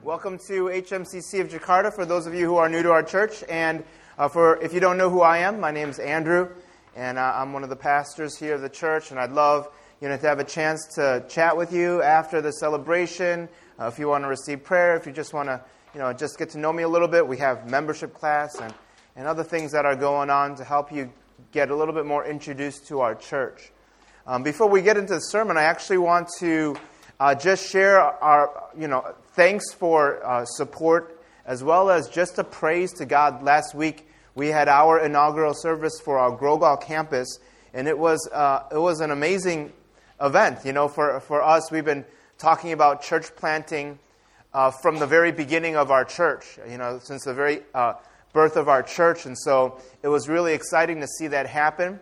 Welcome to HMCC of Jakarta for those of you who are new to our church. And if you don't know who I am, my name is Andrew, and I'm one of the pastors here of the church. And I'd love to have a chance to chat with you after the celebration. If you want to receive prayer, if you just want to just get to know me a little bit, we have membership class and other things that are going on to help you get a little bit more introduced to our church. Before we get into the sermon, I actually want to just share our thanks for support, as well as just a praise to God. Last week we had our inaugural service for our Grogol campus, and it was an amazing event. For us, we've been talking about church planting from the very beginning of our church. Since the very birth of our church, and so it was really exciting to see that happen.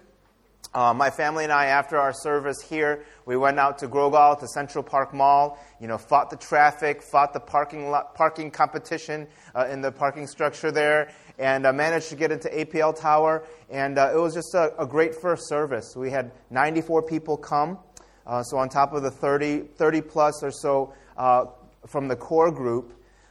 My family and I, after our service here, we went out to Grogol, to Central Park Mall, fought the traffic, fought the parking competition in the parking structure there, and managed to get into APL Tower, and it was just a great first service. We had 94 people come, so on top of the 30 plus or so from the core group,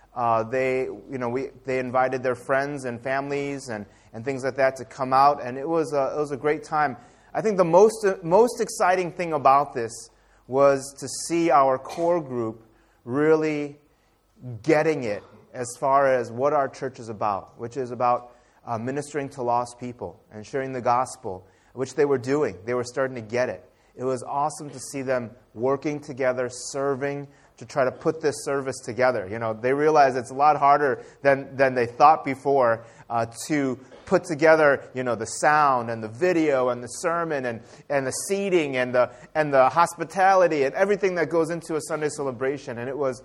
they invited their friends and families and things like that to come out, and it was a great time. I think the most exciting thing about this was to see our core group really getting it as far as what our church is about, which is about ministering to lost people and sharing the gospel, which they were doing. They were starting to get it. It was awesome to see them working together, serving, to try to put this service together. They realize it's a lot harder than they thought before to put together, the sound and the video and the sermon and the seating and the hospitality and everything that goes into a Sunday celebration. And it was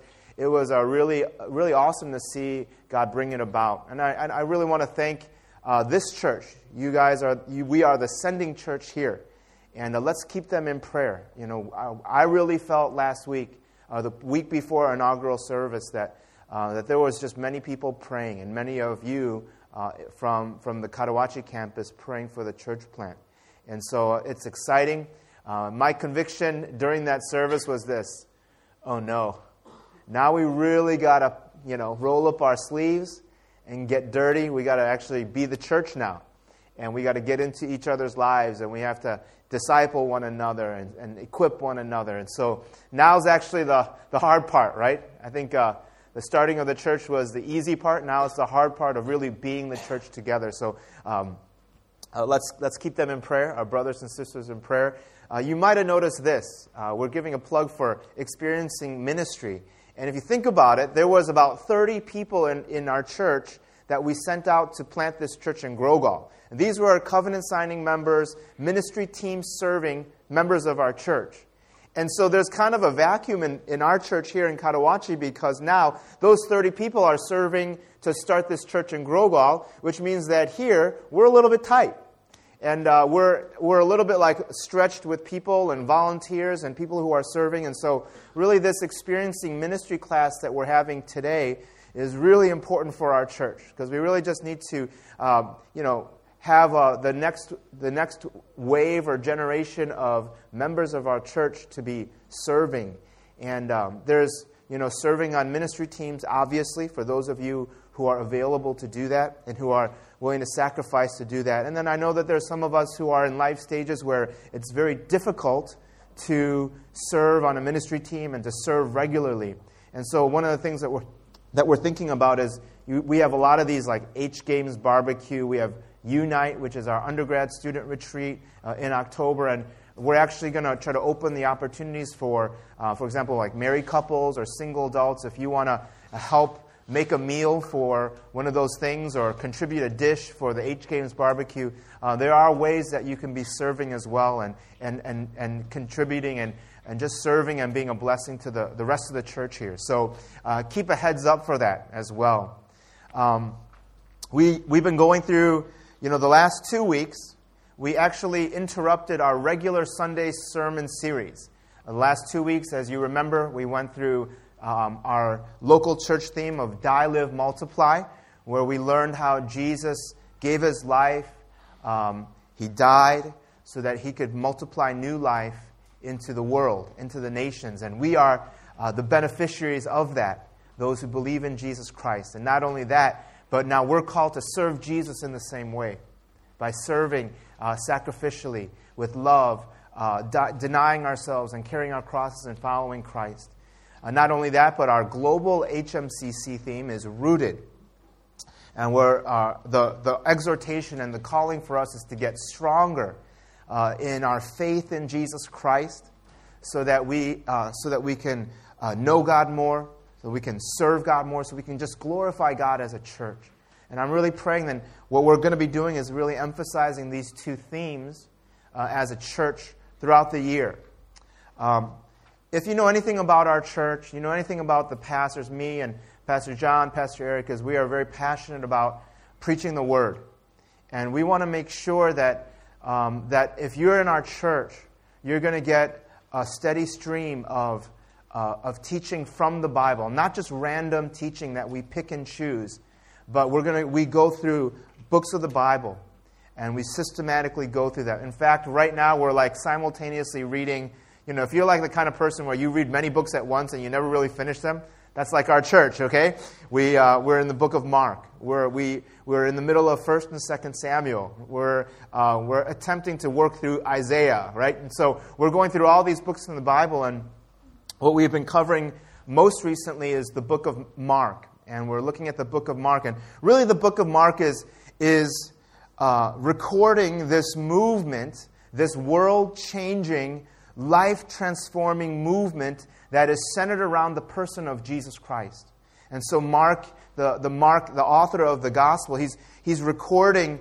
really really awesome to see God bring it about. And I really want to thank this church. You guys we are the sending church here, and let's keep them in prayer. I really felt last week, the week before our inaugural service, that there was just many people praying, and many of you from the Karawaci campus praying for the church plant. And so it's exciting. My conviction during that service was this: oh no, now we really got to roll up our sleeves and get dirty. We got to actually be the church now, and we got to get into each other's lives, and we have to disciple one another and equip one another. And so now's actually the hard part, right? I think the starting of the church was the easy part. Now it's the hard part of really being the church together. So let's keep them in prayer, our brothers and sisters in prayer. You might have noticed this. We're giving a plug for Experiencing Ministry. And if you think about it, there was about 30 people in our church that we sent out to plant this church in Grogol. And these were our covenant signing members, ministry team serving members of our church. And so there's kind of a vacuum in our church here in Karawaci, because now those 30 people are serving to start this church in Grogol, which means that here we're a little bit tight. And we're a little bit stretched with people and volunteers and people who are serving. And so really this Experiencing Ministry class that we're having today is really important for our church, because we really just need to have the next wave or generation of members of our church to be serving. And there's serving on ministry teams, obviously, for those of you who are available to do that and who are willing to sacrifice to do that. And then I know that there's some of us who are in life stages where it's very difficult to serve on a ministry team and to serve regularly. And so one of the things that we're thinking about is we have a lot of these H Games barbecue. We have Unite, which is our undergrad student retreat in October, and we're actually going to try to open the opportunities for example, married couples or single adults. If you want to help make a meal for one of those things or contribute a dish for the H Games barbecue, there are ways that you can be serving as well and contributing and just serving and being a blessing to the rest of the church here. So keep a heads up for that as well. We've been going through the last 2 weeks. We actually interrupted our regular Sunday sermon series. The last 2 weeks, as you remember, we went through our local church theme of Die, Live, Multiply, where we learned how Jesus gave his life. He died so that he could multiply new life into the world, into the nations. And we are the beneficiaries of that. those who believe in Jesus Christ. And not only that, but now we're called to serve Jesus in the same way, by serving sacrificially, with love, denying ourselves and carrying our crosses and following Christ. Not only that, but our global HMCC theme is rooted. And the exhortation and the calling for us is to get stronger in our faith in Jesus Christ, so that we can know God more, so we can serve God more, so we can just glorify God as a church. And I'm really praying that what we're going to be doing is really emphasizing these two themes as a church throughout the year. If you know anything about our church, you know anything about the pastors, me and Pastor John, Pastor Eric, is we are very passionate about preaching the Word. And we want to make sure that if you're in our church, you're going to get a steady stream of teaching from the Bible, not just random teaching that we pick and choose, but we go through books of the Bible, and we systematically go through that. In fact, right now we're like simultaneously reading. If you're like the kind of person where you read many books at once and you never really finish them, that's like our church. Okay, we're in the book of Mark. We're in the middle of 1st and 2nd Samuel. We're attempting to work through Isaiah, right? And so we're going through all these books in the Bible, and what we've been covering most recently is the book of Mark. And we're looking at the book of Mark. And really the book of Mark is recording this movement, this world-changing, life-transforming movement that is centered around the person of Jesus Christ. And so Mark, the author of the gospel, he's recording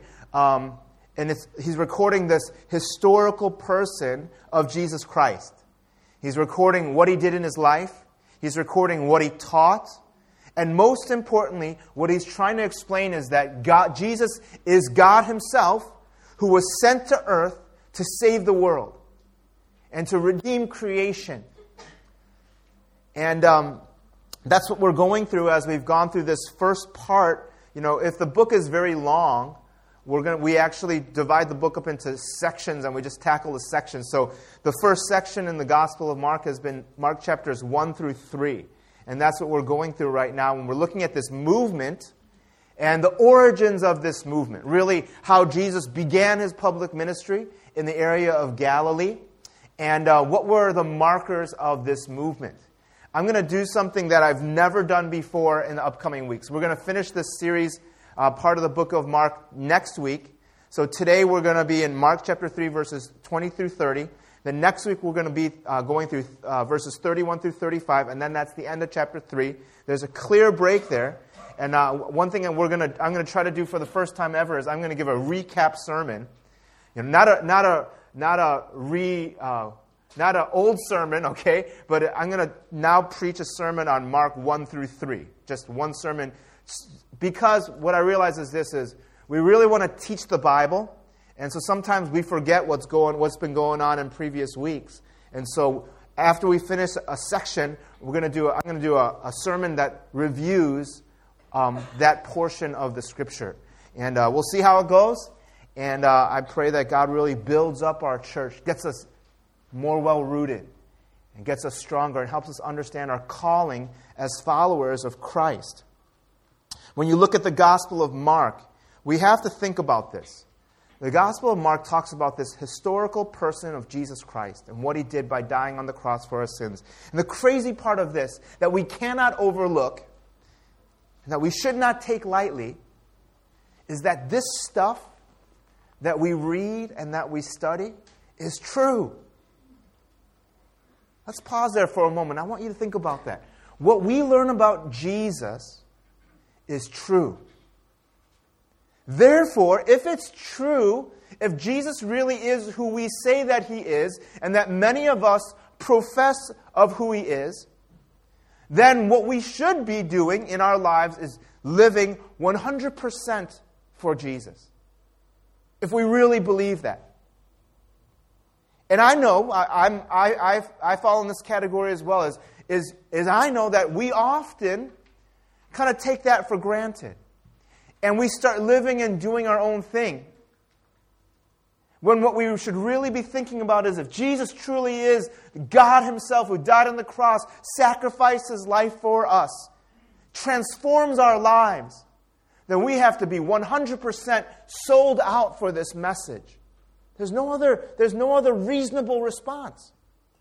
he's recording this historical person of Jesus Christ. He's recording what he did in his life. He's recording what he taught. And most importantly, what he's trying to explain is that Jesus is God himself, who was sent to earth to save the world and to redeem creation. And that's what we're going through as we've gone through this first part. If the book is very long, we actually divide the book up into sections, and we just tackle the sections. So the first section in the Gospel of Mark has been Mark chapters 1 through 3. And that's what we're going through right now when we're looking at this movement and the origins of this movement. Really, how Jesus began his public ministry in the area of Galilee, and what were the markers of this movement. I'm going to do something that I've never done before in the upcoming weeks. We're going to finish this series, part of the book of Mark, next week. So today we're going to be in Mark chapter 3, verses 20 through 30. Then next week we're going to be going through verses 31 through 35, and then that's the end of chapter 3. There's a clear break there. And one thing I'm going to try to do for the first time ever is I'm going to give a recap sermon. Not an old sermon, okay? But I'm going to now preach a sermon on Mark 1 through 3. Just one sermon. Because what I realize is this is, we really want to teach the Bible. And so sometimes we forget what's been going on in previous weeks. And so after we finish a section, I'm going to do a sermon that reviews that portion of the Scripture. And we'll see how it goes. And I pray that God really builds up our church, gets us more well-rooted, and gets us stronger, and helps us understand our calling as followers of Christ. When you look at the Gospel of Mark, we have to think about this. The Gospel of Mark talks about this historical person of Jesus Christ and what he did by dying on the cross for our sins. And the crazy part of this that we cannot overlook, and that we should not take lightly, is that this stuff that we read and that we study is true. Let's pause there for a moment. I want you to think about that. What we learn about Jesus is true. Therefore, if it's true, if Jesus really is who we say that he is, and that many of us profess of who he is, then what we should be doing in our lives is living 100% for Jesus. If we really believe that. And I know, I fall in this category as well, is I know that we often kind of take that for granted. And we start living and doing our own thing. When what we should really be thinking about is if Jesus truly is God himself who died on the cross, sacrificed his life for us, transforms our lives, then we have to be 100% sold out for this message. There's no other reasonable response.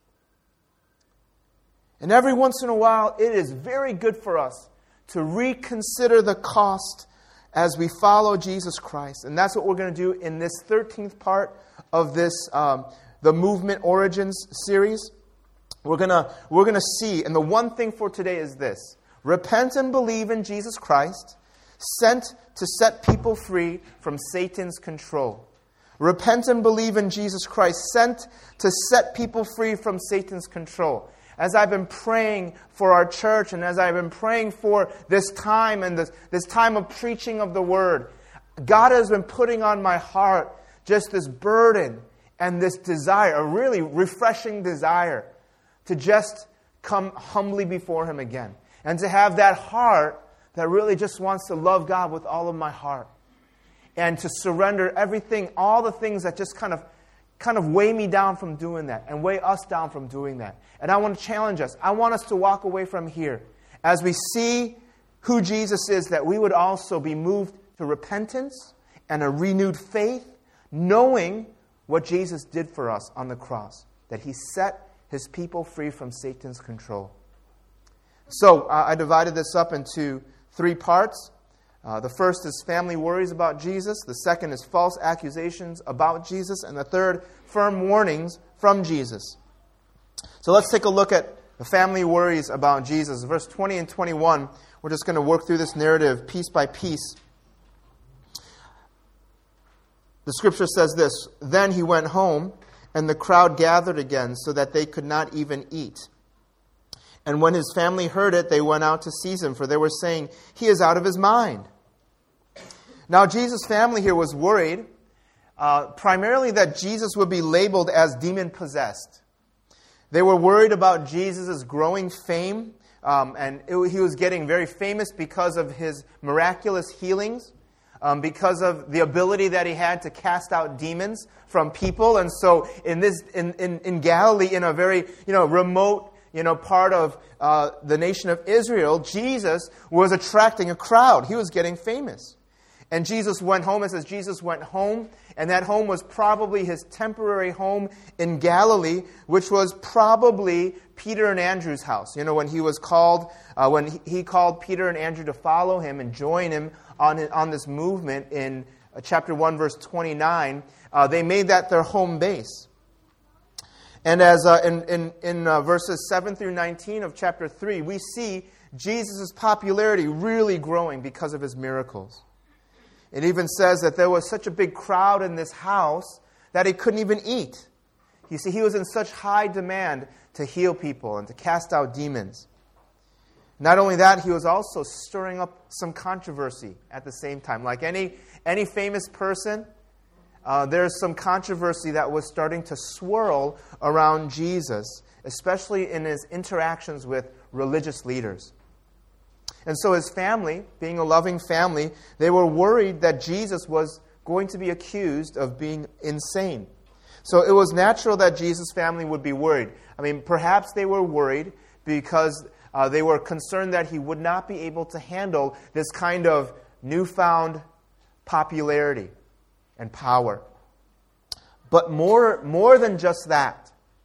And every once in a while, it is very good for us to reconsider the cost as we follow Jesus Christ. And that's what we're going to do in this 13th part of this, the Movement Origins series. We're going to see, and the one thing for today is this: repent and believe in Jesus Christ, sent to set people free from Satan's control. Repent and believe in Jesus Christ, sent to set people free from Satan's control. As I've been praying for our church, and as I've been praying for this time and this time of preaching of the Word, God has been putting on my heart just this burden and this desire, a really refreshing desire, to just come humbly before Him again. And to have that heart that really just wants to love God with all of my heart. And to surrender everything, all the things that just kind of weigh me down from doing that, and weigh us down from doing that. And I want to challenge us. I want us to walk away from here as we see who Jesus is, that we would also be moved to repentance and a renewed faith, knowing what Jesus did for us on the cross, that He set His people free from Satan's control. So I divided this up into 3 parts. The first is family worries about Jesus. The second is false accusations about Jesus. And the third, firm warnings from Jesus. So let's take a look at the family worries about Jesus. Verse 20 and 21, we're just going to work through this narrative piece by piece. The scripture says this: Then He went home, and the crowd gathered again, so that they could not even eat. And when His family heard it, they went out to seize Him, for they were saying, He is out of His mind. Now, Jesus' family here was worried primarily that Jesus would be labeled as demon-possessed. They were worried about Jesus' growing fame, he was getting very famous because of His miraculous healings, because of the ability that He had to cast out demons from people. And so in Galilee, in a very remote part of the nation of Israel, Jesus was attracting a crowd. He was getting famous. And Jesus went home. It says Jesus went home, and that home was probably His temporary home in Galilee, which was probably Peter and Andrew's house. When He was called, when He called Peter and Andrew to follow Him and join Him on this movement in chapter 1, verse 29, they made that their home base. And as in verses 7 through 19 of chapter 3, we see Jesus' popularity really growing because of His miracles. It even says that there was such a big crowd in this house that He couldn't even eat. You see, He was in such high demand to heal people and to cast out demons. Not only that, He was also stirring up some controversy at the same time. Like any famous person, there's some controversy that was starting to swirl around Jesus, especially in His interactions with religious leaders. And so His family, being a loving family, they were worried that Jesus was going to be accused of being insane. So it was natural that Jesus' family would be worried. I mean, perhaps they were worried because they were concerned that He would not be able to handle this kind of newfound popularity and power. But more than just that,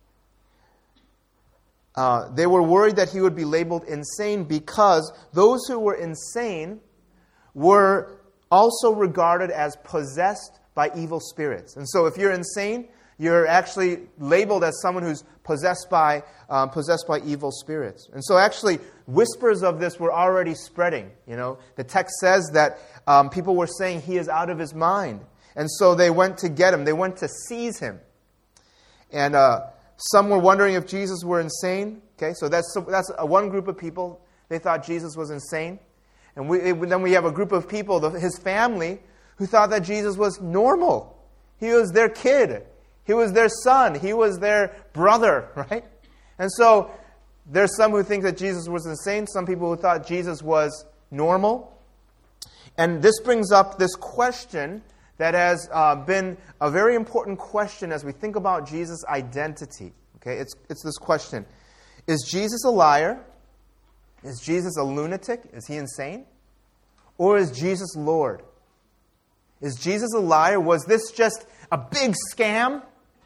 they were worried that He would be labeled insane, because those who were insane were also regarded as possessed by evil spirits. And so if you're insane, you're actually labeled as someone who's possessed by evil spirits. And so actually, whispers of this were already spreading. The text says that people were saying He is out of His mind. And so they went to get Him. They went to seize Him. And some were wondering if Jesus were insane. Okay, so that's one group of people. They thought Jesus was insane. And then we have a group of people, His family, who thought that Jesus was normal. He was their kid. He was their son. He was their brother, right? And so there's some who think that Jesus was insane. Some people who thought Jesus was normal. And this brings up this question that has been a very important question as we think about Jesus' identity. Okay, it's this question: is Jesus a liar? Is Jesus a lunatic? Is he insane? Or is Jesus Lord? Is Jesus a liar? Was this just a big scam?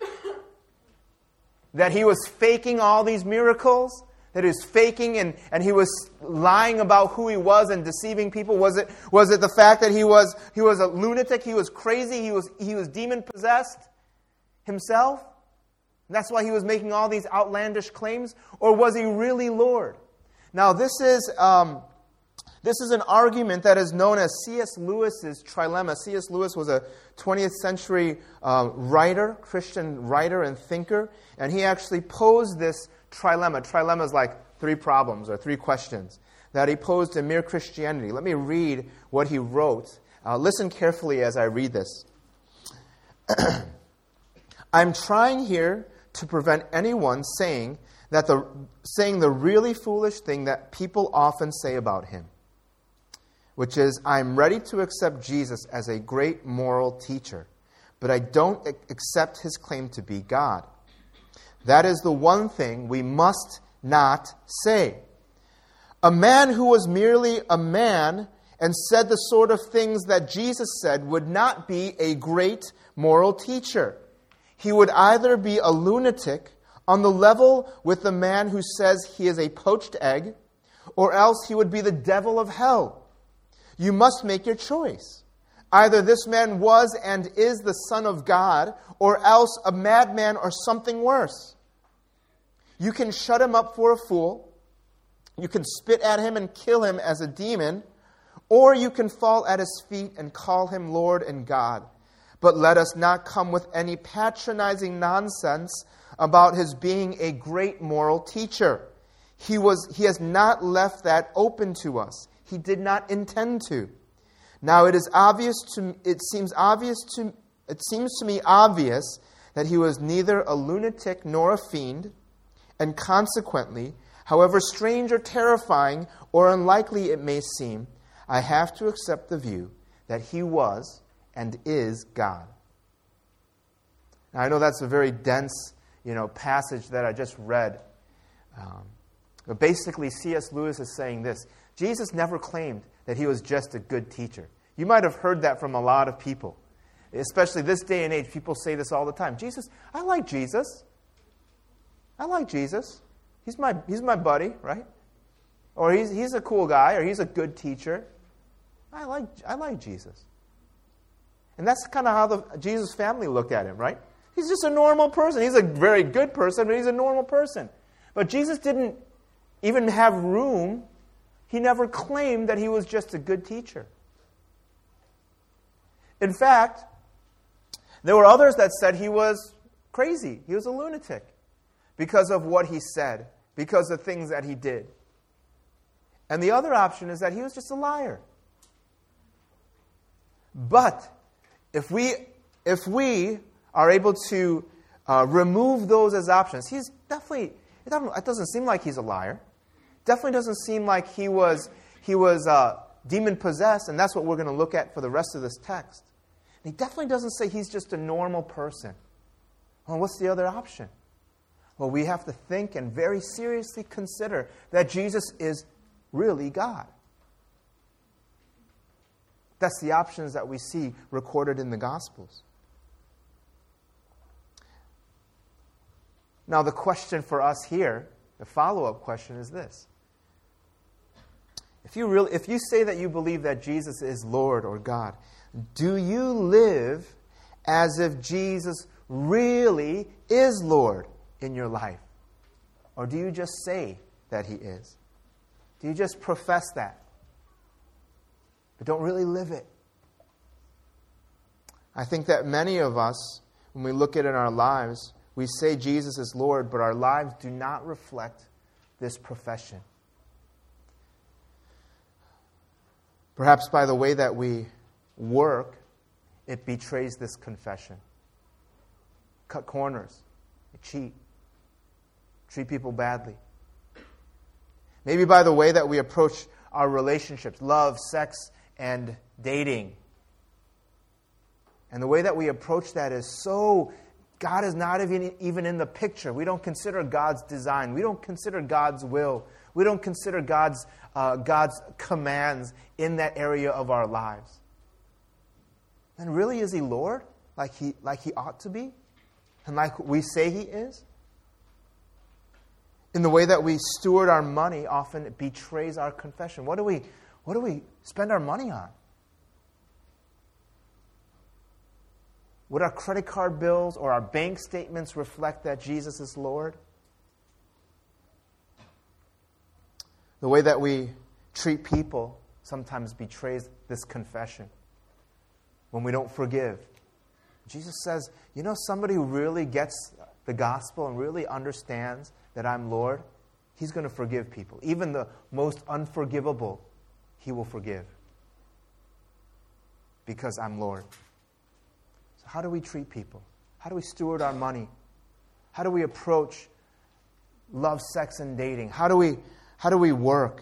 That he was faking all these miracles? That he was faking and he was lying about who he was and deceiving people? Was it the fact that he was a lunatic? He was crazy? He was demon-possessed himself? And that's why he was making all these outlandish claims? Or was he really Lord? Now, this is an argument that is known as C.S. Lewis's trilemma. C.S. Lewis was a 20th century writer, Christian writer and thinker, and he actually posed this trilemma. Trilemma is like 3 problems or 3 questions that he posed in Mere Christianity. Let me read what he wrote. Listen carefully as I read this. I'm trying here to prevent anyone saying the really foolish thing that people often say about him, which is, I'm ready to accept Jesus as a great moral teacher, but I don't accept his claim to be God. That is the one thing we must not say. A man who was merely a man and said the sort of things that Jesus said would not be a great moral teacher. He would either be a lunatic on the level with the man who says he is a poached egg, or else he would be the devil of hell. You must make your choice. Either this man was and is the Son of God, or else a madman or something worse. You can shut him up for a fool, you can spit at him and kill him as a demon, or you can fall at his feet and call him Lord and God. But let us not come with any patronizing nonsense about his being a great moral teacher. He has not left that open to us. He did not intend to. Now it seems to me obvious that he was neither a lunatic nor a fiend, and consequently, however strange or terrifying or unlikely it may seem, I have to accept the view that he was and is God. Now, I know that's a very dense, passage that I just read. But basically, C.S. Lewis is saying this. Jesus never claimed that he was just a good teacher. You might have heard that from a lot of people. Especially this day and age, people say this all the time. I like Jesus. I like Jesus. He's my buddy, right? Or he's a cool guy, or he's a good teacher. I like Jesus. And that's kind of how the Jesus family looked at him, right? He's just a normal person. He's a very good person, but he's a normal person. But Jesus didn't even have room. He never claimed that he was just a good teacher. In fact, there were others that said he was crazy. He was a lunatic because of what he said, because of things that he did. And the other option is that he was just a liar. But if we are able to remove those as options, he's definitely, it doesn't seem like he's a liar. Definitely doesn't seem like he was demon-possessed, and that's what we're going to look at for the rest of this text. And he definitely doesn't say he's just a normal person. Well, what's the other option? Well, we have to think and very seriously consider that Jesus is really God. That's the options that we see recorded in the Gospels. Now, the question for us here, the follow-up question is this. If you say that you believe that Jesus is Lord or God, do you live as if Jesus really is Lord in your life? Or do you just say that he is? Do you just profess that, but don't really live it? I think that many of us, when we look at it in our lives, we say Jesus is Lord, but our lives do not reflect this profession. Perhaps by the way that we work, it betrays this confession. Cut corners, cheat, treat people badly. Maybe by the way that we approach our relationships, love, sex, and dating. And the way that we approach that is so, God is not even in the picture. We don't consider God's design. We don't consider God's will. We don't consider God's commands in that area of our lives. And really, is He Lord like He ought to be? And like we say He is? In the way that we steward our money, often it betrays our confession. What do we spend our money on? Would our credit card bills or our bank statements reflect that Jesus is Lord? The way that we treat people sometimes betrays this confession. When we don't forgive. Jesus says, somebody who really gets the gospel and really understands that I'm Lord, He's going to forgive people. Even the most unforgivable, He will forgive. Because I'm Lord. So how do we treat people? How do we steward our money? How do we approach love, sex, and dating? How do we work?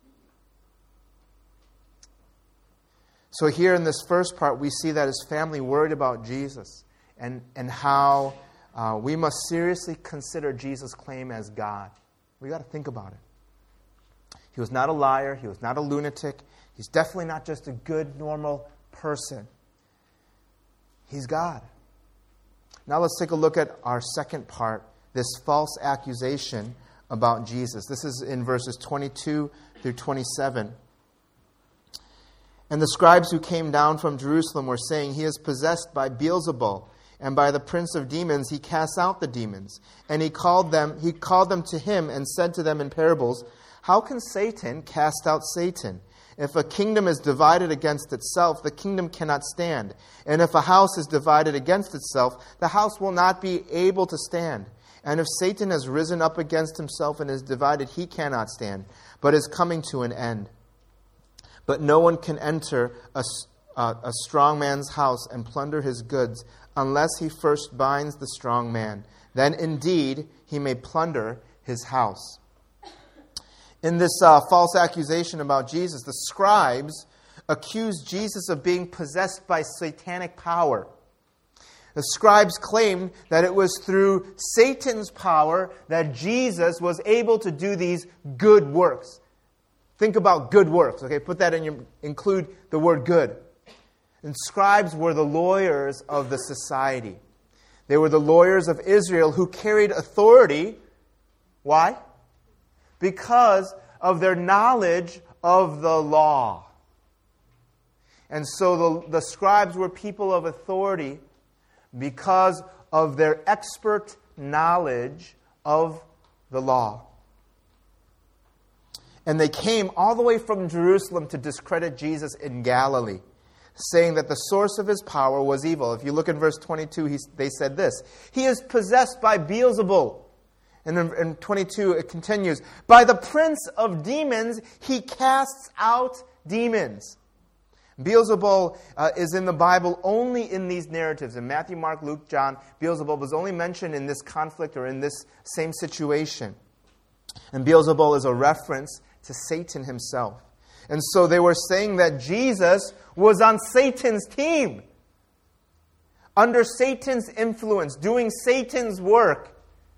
So here in this first part, we see that His family worried about Jesus and how we must seriously consider Jesus' claim as God. We got to think about it. He was not a liar. He was not a lunatic. He's definitely not just a good, normal person. He's God. Now let's take a look at our second part, this false accusation about Jesus. This is in verses 22 through 27. And the scribes who came down from Jerusalem were saying, He is possessed by Beelzebul, and by the prince of demons he casts out the demons. And he called them to Him and said to them in parables, How can Satan cast out Satan? If a kingdom is divided against itself, the kingdom cannot stand. And if a house is divided against itself, the house will not be able to stand. And if Satan has risen up against himself and is divided, he cannot stand, but is coming to an end. But no one can enter a strong man's house and plunder his goods unless he first binds the strong man. Then indeed he may plunder his house. In this false accusation about Jesus, the scribes accused Jesus of being possessed by satanic power. The scribes claimed that it was through Satan's power that Jesus was able to do these good works. Think about good works, okay? Put that include the word good. And scribes were the lawyers of the society. They were the lawyers of Israel who carried authority. Why? Because of their knowledge of the law. And so the scribes were people of authority because of their expert knowledge of the law. And they came all the way from Jerusalem to discredit Jesus in Galilee, saying that the source of His power was evil. If you look at verse 22, they said this, He is possessed by Beelzebul. And in 22, it continues, By the prince of demons, He casts out demons. Beelzebul is in the Bible only in these narratives. In Matthew, Mark, Luke, John, Beelzebul was only mentioned in this conflict or in this same situation. And Beelzebul is a reference to Satan himself. And so they were saying that Jesus was on Satan's team, under Satan's influence, doing Satan's work.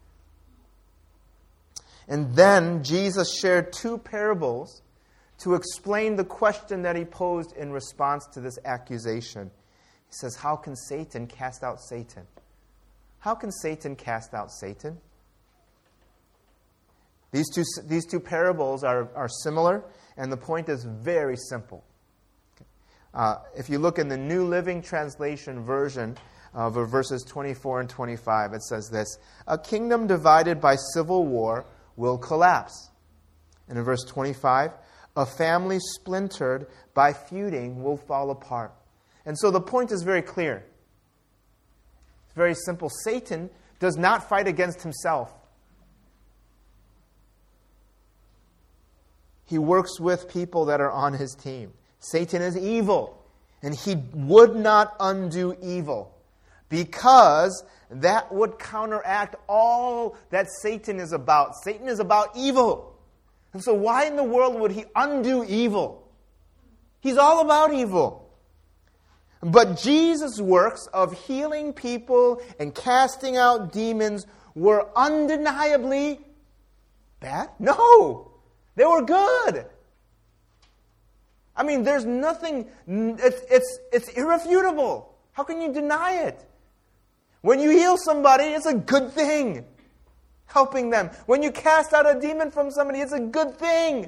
And then Jesus shared two parables to explain the question that He posed in response to this accusation. He says, How can Satan cast out Satan? How can Satan cast out Satan? These two parables are similar, and the point is very simple. If you look in the New Living Translation version of verses 24 and 25, it says this, A kingdom divided by civil war will collapse. And in verse 25, a family splintered by feuding will fall apart. And so the point is very clear. It's very simple. Satan does not fight against himself. He works with people that are on his team. Satan is evil, and he would not undo evil because that would counteract all that Satan is about. Satan is about evil. And so why in the world would he undo evil? He's all about evil. But Jesus' works of healing people and casting out demons were undeniably bad? No. They were good. I mean, there's nothing, it's irrefutable. How can you deny it? When you heal somebody, it's a good thing. Helping them. When you cast out a demon from somebody, it's a good thing.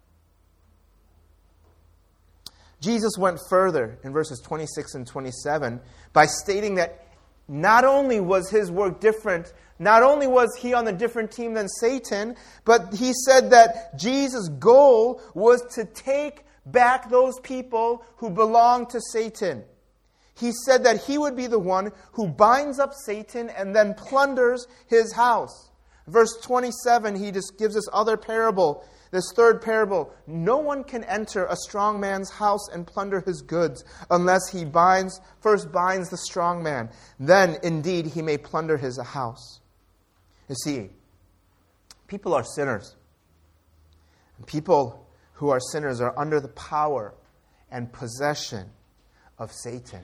Jesus went further in verses 26 and 27 by stating that not only was his work different, not only was he on a different team than Satan, but he said that Jesus' goal was to take back those people who belong to Satan. He said that he would be the one who binds up Satan and then plunders his house. Verse 27, he just gives this other parable, this third parable. No one can enter a strong man's house and plunder his goods unless he first binds the strong man. Then, indeed, he may plunder his house. You see, people are sinners. And people who are sinners are under the power and possession of Satan.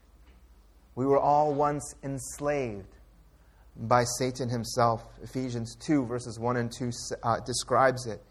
We were all once enslaved by Satan himself. Ephesians 2, verses 1 and 2 describes it.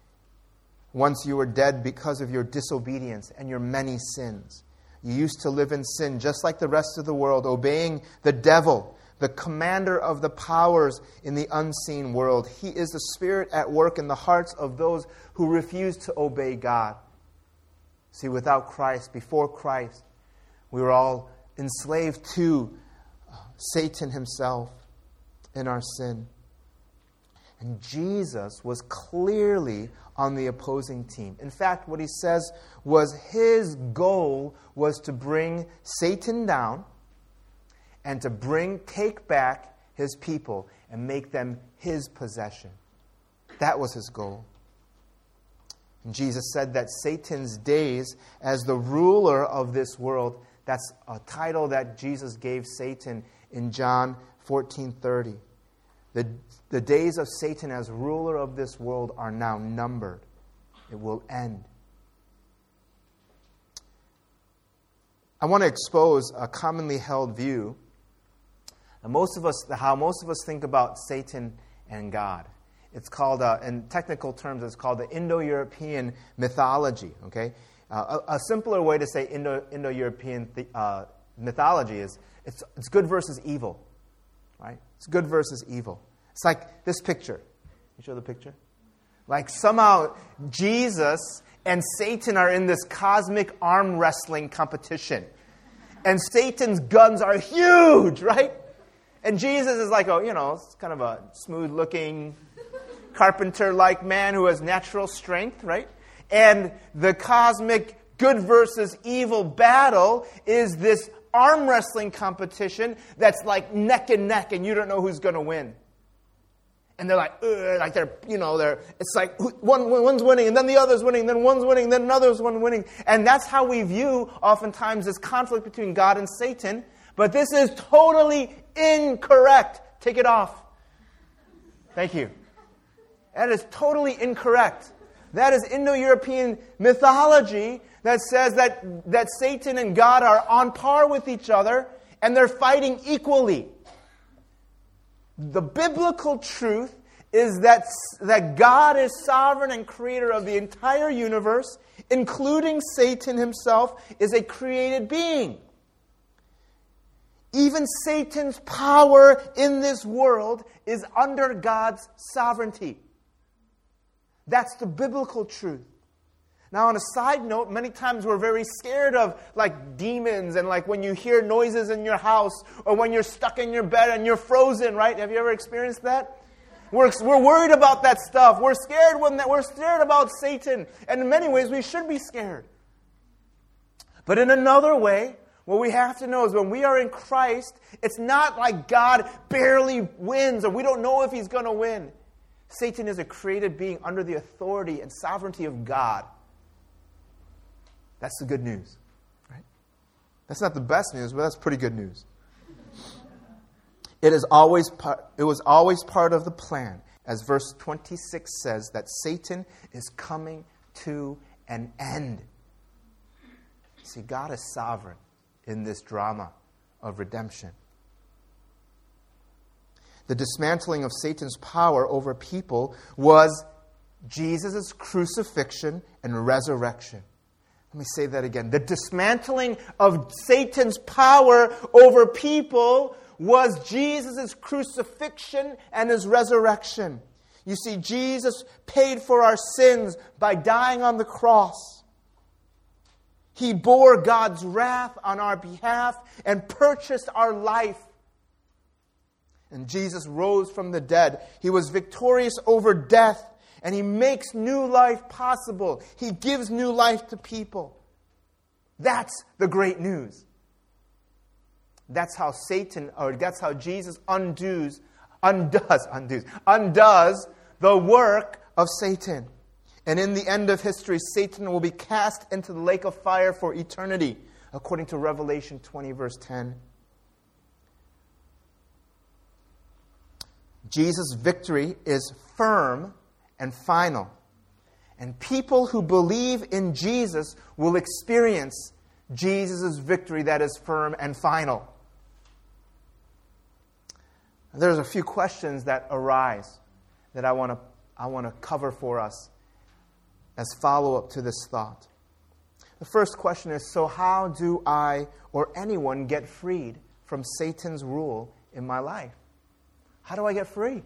Once you were dead because of your disobedience and your many sins. You used to live in sin just like the rest of the world, obeying the devil, the commander of the powers in the unseen world. He is the spirit at work in the hearts of those who refuse to obey God. See, without Christ, before Christ, we were all enslaved to Satan himself in our sin. And Jesus was clearly on the opposing team. In fact, what he says was his goal was to bring Satan down and to take back his people and make them his possession. That was his goal. And Jesus said that Satan's days as the ruler of this world, that's a title that Jesus gave Satan in John 14:30. The days of Satan as ruler of this world are now numbered. It will end. I want to expose a commonly held view. How most of us think about Satan and God. It's called, in technical terms, it's called the Indo-European mythology. Okay, a simpler way to say Indo-European mythology is it's good versus evil, right? It's good versus evil. It's like this picture. Can you show the picture? Like somehow Jesus and Satan are in this cosmic arm wrestling competition, and Satan's guns are huge, right? And Jesus is like, it's kind of a smooth-looking, carpenter-like man who has natural strength, right? And the cosmic good versus evil battle is this arm wrestling competition that's like neck and neck, and you don't know who's going to win. And they're like it's like one's winning, and then the other's winning, then one's winning, then another's one winning. And that's how we view, oftentimes, this conflict between God and Satan. But this is totally incorrect. Take it off. Thank you. That is totally incorrect. That is Indo-European mythology that says that Satan and God are on par with each other and they're fighting equally. The biblical truth is that God is sovereign and creator of the entire universe, including Satan himself, is a created being. Even Satan's power in this world is under God's sovereignty. That's the biblical truth. Now, on a side note, many times we're very scared of demons and when you hear noises in your house or when you're stuck in your bed and you're frozen, right? Have you ever experienced that? We're worried about that stuff. We're scared we're scared about Satan. And in many ways, we should be scared. But in another way, what we have to know is when we are in Christ, it's not like God barely wins or we don't know if he's going to win. Satan is a created being under the authority and sovereignty of God. That's the good news, right? That's not the best news, but that's pretty good news. It was always part of the plan, as verse 26 says, that Satan is coming to an end. See, God is sovereign in this drama of redemption. The dismantling of Satan's power over people was Jesus' crucifixion and resurrection. Let me say that again. The dismantling of Satan's power over people was Jesus' crucifixion and his resurrection. You see, Jesus paid for our sins by dying on the cross. He bore God's wrath on our behalf and purchased our life. And Jesus rose from the dead. He was victorious over death. And He makes new life possible. He gives new life to people. That's the great news. That's how that's how Jesus undoes the work of Satan. And in the end of history, Satan will be cast into the lake of fire for eternity, according to Revelation 20, verse 10. Jesus' victory is firm and final. And people who believe in Jesus will experience Jesus' victory that is firm and final. There's a few questions that arise that I want to cover for us as follow-up to this thought. The first question is, so how do I or anyone get freed from Satan's rule in my life? How do I get free?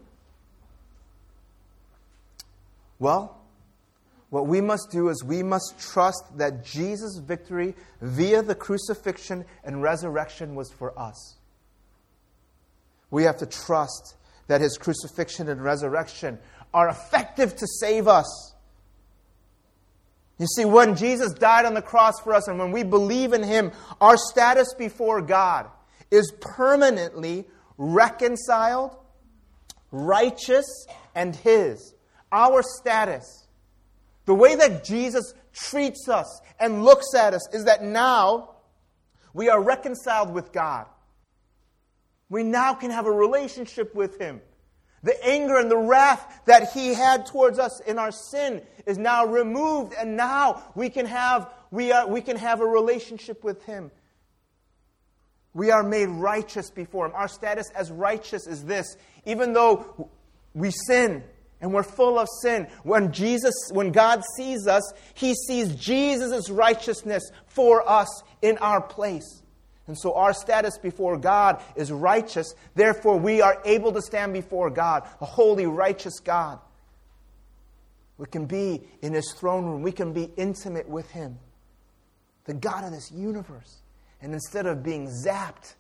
Well, what we must do is we must trust that Jesus' victory via the crucifixion and resurrection was for us. We have to trust that His crucifixion and resurrection are effective to save us. You see, when Jesus died on the cross for us and when we believe in Him, our status before God is permanently reconciled, righteous, and His. Our status, the way that Jesus treats us and looks at us, is that now we are reconciled with God. We now can have a relationship with Him. The anger and the wrath that He had towards us in our sin is now removed, and now we can have a relationship with Him. We are made righteous before Him. Our status as righteous is this: even though we sin and we're full of sin, when God sees us, He sees Jesus' righteousness for us in our place. And so our status before God is righteous. Therefore, we are able to stand before God, a holy, righteous God. We can be in His throne room. We can be intimate with Him, the God of this universe. And instead of being zapped,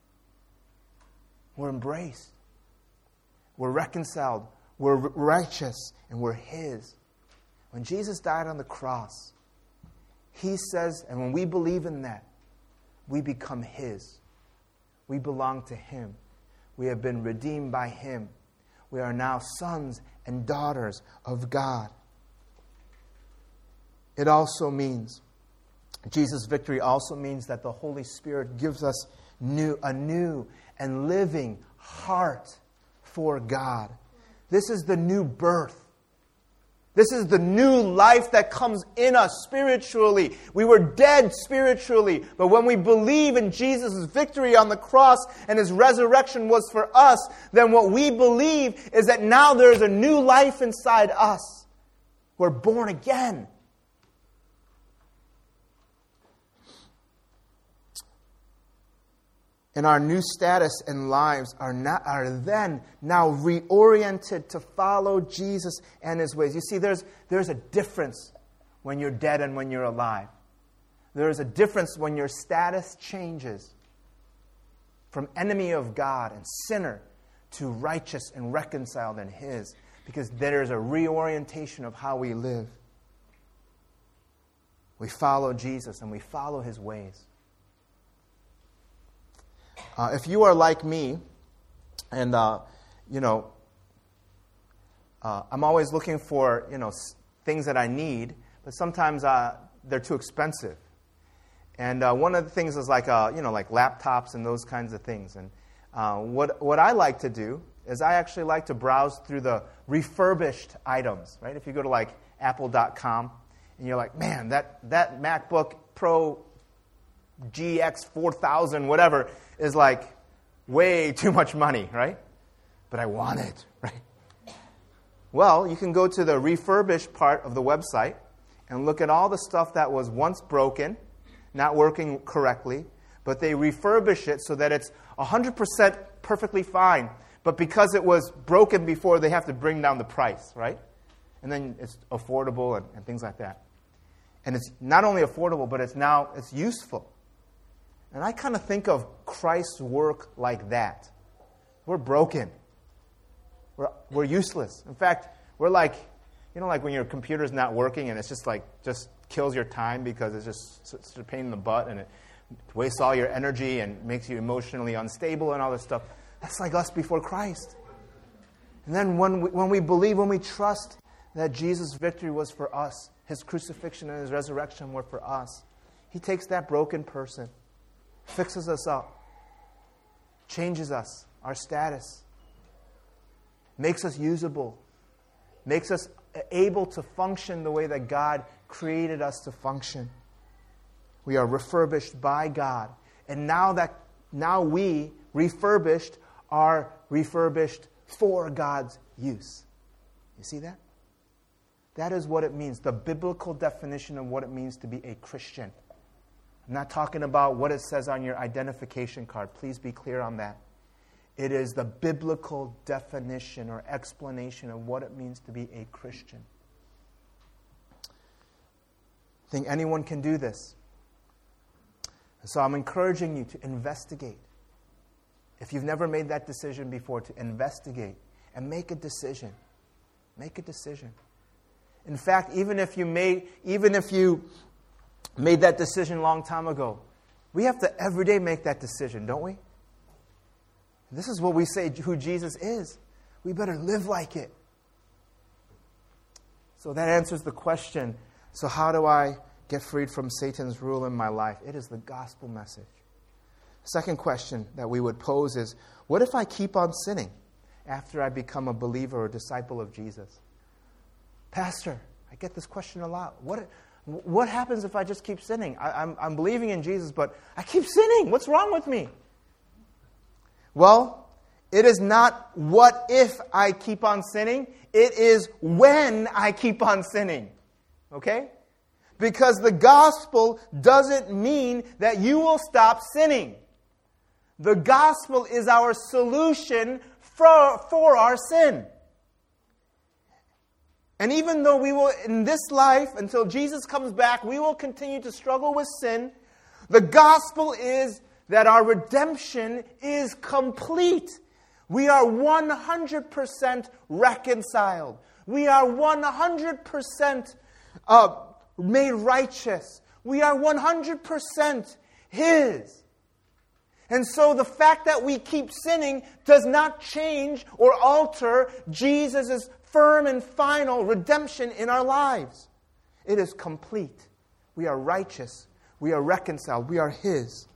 we're embraced. We're reconciled. We're righteous. And we're His. When Jesus died on the cross, He says, and when we believe in that, we become His. We belong to Him. We have been redeemed by Him. We are now sons and daughters of God. It also means, Jesus' victory also means that the Holy Spirit gives us a new and living heart for God. This is the new birth. This is the new life that comes in us spiritually. We were dead spiritually, but when we believe in Jesus' victory on the cross and His resurrection was for us, then what we believe is that now there is a new life inside us. We're born again. And our new status and lives are then now reoriented to follow Jesus and His ways. You see, there's a difference when you're dead and when you're alive. There is a difference when your status changes from enemy of God and sinner to righteous and reconciled in His, because there is a reorientation of how we live. We follow Jesus and we follow His ways. If you are like me, and, I'm always looking for, things that I need, but sometimes they're too expensive. And one of the things is like laptops and those kinds of things. And what I like to do is I actually like to browse through the refurbished items, right? If you go to like Apple.com and you're like, man, that MacBook Pro GX 4000, whatever, is like way too much money, right? But I want it, right? Well, you can go to the refurbished part of the website and look at all the stuff that was once broken, not working correctly, but they refurbish it so that it's 100% perfectly fine. But because it was broken before, they have to bring down the price, right? And then it's affordable and things like that. And it's not only affordable, but it's useful. And I kind of think of Christ's work like that. We're broken. We're useless. In fact, we're like, like when your computer's not working and it's just kills your time because it's just such a pain in the butt and it wastes all your energy and makes you emotionally unstable and all this stuff. That's like us before Christ. And then when we believe, when we trust that Jesus' victory was for us, His crucifixion and His resurrection were for us, He takes that broken person, fixes us up, changes us, our status, makes us usable, makes us able to function the way that God created us to function. We are refurbished by God. And now we, refurbished, are refurbished for God's use. You see that? That is what it means, the biblical definition of what it means to be a Christian. I'm not talking about what it says on your identification card. Please be clear on that. It is the biblical definition or explanation of what it means to be a Christian. I think anyone can do this. And so I'm encouraging you to investigate. If you've never made that decision before, to investigate and make a decision. Make a decision. In fact, even if you made that decision a long time ago, we have to every day make that decision, don't we? This is what we say who Jesus is. We better live like it. So that answers the question, so how do I get freed from Satan's rule in my life? It is the gospel message. Second question that we would pose is, what if I keep on sinning after I become a believer or disciple of Jesus? Pastor, I get this question a lot. What happens if I just keep sinning? I'm believing in Jesus, but I keep sinning. What's wrong with me? Well, it is not what if I keep on sinning. It is when I keep on sinning. Okay? Because the gospel doesn't mean that you will stop sinning. The gospel is our solution for our sin. And even though we will, in this life, until Jesus comes back, we will continue to struggle with sin, the gospel is that our redemption is complete. We are 100% reconciled. We are 100% made righteous. We are 100% His. And so the fact that we keep sinning does not change or alter Jesus' firm and final redemption in our lives. It is complete. We are righteous. We are reconciled. We are His.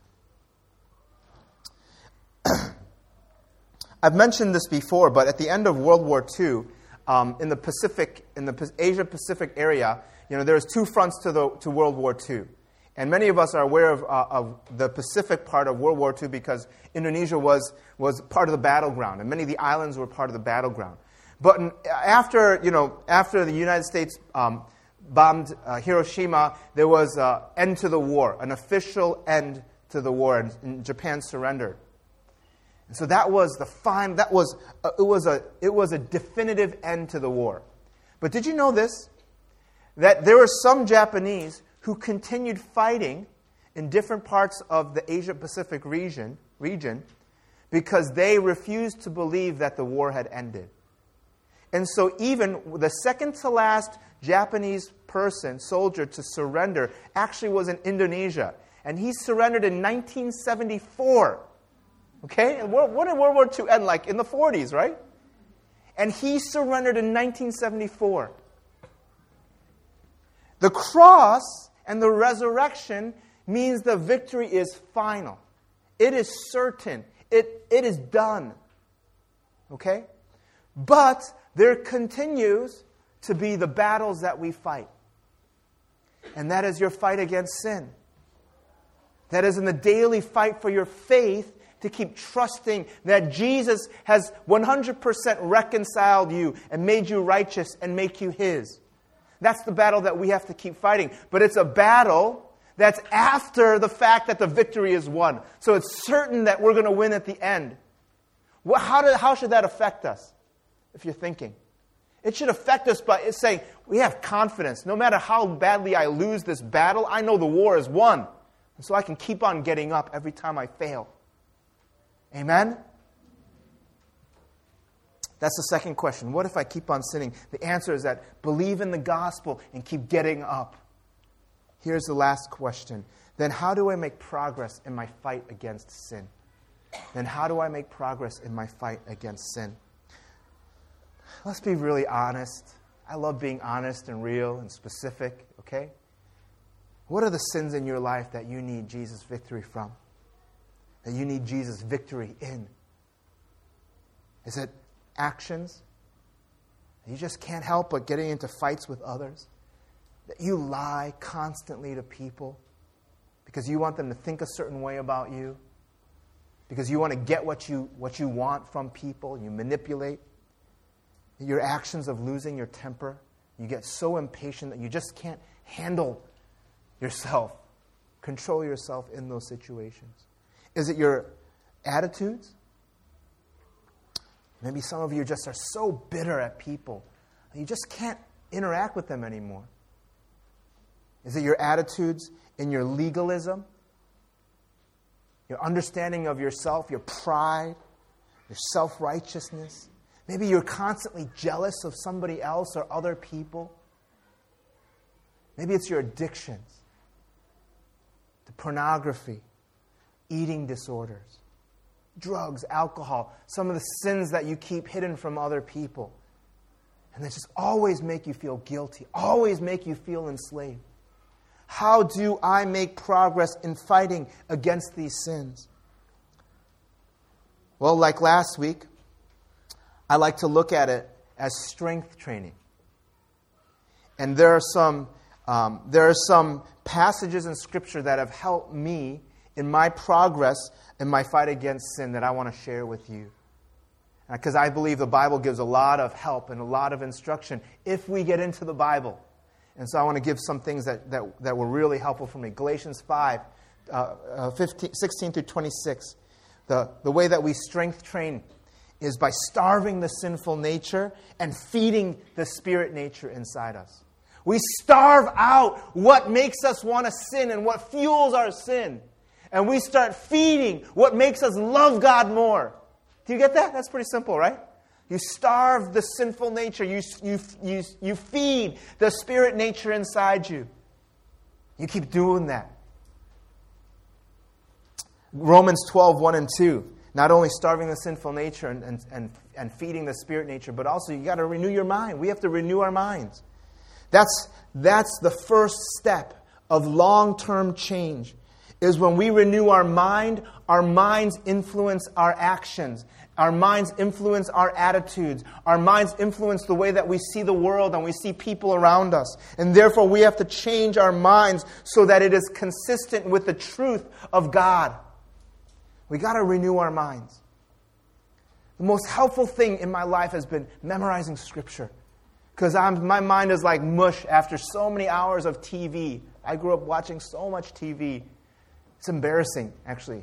I've mentioned this before, but at the end of World War II, in the Asia-Pacific area, there's two fronts to World War II. And many of us are aware of the Pacific part of World War II because Indonesia was part of the battleground, and many of the islands were part of the battleground. But after the United States bombed Hiroshima, there was an end to the war, an official end to the war, and Japan surrendered. And so that was it was a definitive end to the war. But did you know this? That there were some Japanese who continued fighting in different parts of the Asia-Pacific region because they refused to believe that the war had ended. And so even the second to last Japanese soldier to surrender, actually was in Indonesia. And he surrendered in 1974. Okay? And what did World War II end like? In the 40s, right? And he surrendered in 1974. The cross and the resurrection means the victory is final. It is certain. It is done. Okay? But there continues to be the battles that we fight. And that is your fight against sin. That is in the daily fight for your faith to keep trusting that Jesus has 100% reconciled you and made you righteous and make you His. That's the battle that we have to keep fighting. But it's a battle that's after the fact that the victory is won. So it's certain that we're going to win at the end. How should that affect us, if you're thinking? It should affect us by saying, we have confidence. No matter how badly I lose this battle, I know the war is won. And so I can keep on getting up every time I fail. Amen? That's the second question. What if I keep on sinning? The answer is that believe in the gospel and keep getting up. Here's the last question. Then how do I make progress in my fight against sin? Then how do I make progress in my fight against sin? Let's be really honest. I love being honest and real and specific, okay? What are the sins in your life that you need Jesus' victory from? That you need Jesus' victory in? Is it actions? You just can't help but getting into fights with others? That you lie constantly to people because you want them to think a certain way about you? Because you want to get what you want from people? You manipulate? Your actions of losing your temper? You get so impatient that you just can't handle yourself. Control yourself in those situations. Is it your attitudes? Maybe some of you just are so bitter at people that you just can't interact with them anymore. Is it your attitudes in your legalism? Your understanding of yourself, your pride, your self-righteousness? Maybe you're constantly jealous of somebody else or other people. Maybe it's your addictions to pornography, eating disorders, drugs, alcohol, some of the sins that you keep hidden from other people. And they just always make you feel guilty, always make you feel enslaved. How do I make progress in fighting against these sins? Well, like last week, I like to look at it as strength training. And there are some passages in Scripture that have helped me in my progress in my fight against sin that I want to share with you. Because I believe the Bible gives a lot of help and a lot of instruction if we get into the Bible. And so I want to give some things that were really helpful for me. Galatians 5, 16 through 26. The way that we strength train is by starving the sinful nature and feeding the spirit nature inside us. We starve out what makes us want to sin and what fuels our sin. And we start feeding what makes us love God more. Do you get that? That's pretty simple, right? You starve the sinful nature. You feed the spirit nature inside you. You keep doing that. Romans 12, 1 and 2. Not only starving the sinful nature and feeding the spirit nature, but also you got to renew your mind. We have to renew our minds. That's the first step of long-term change, is when we renew our minds influence our actions. Our minds influence our attitudes. Our minds influence the way that we see the world and we see people around us. And therefore we have to change our minds so that it is consistent with the truth of God. We got to renew our minds. The most helpful thing in my life has been memorizing Scripture. Because my mind is like mush after so many hours of TV. I grew up watching so much TV. It's embarrassing, actually.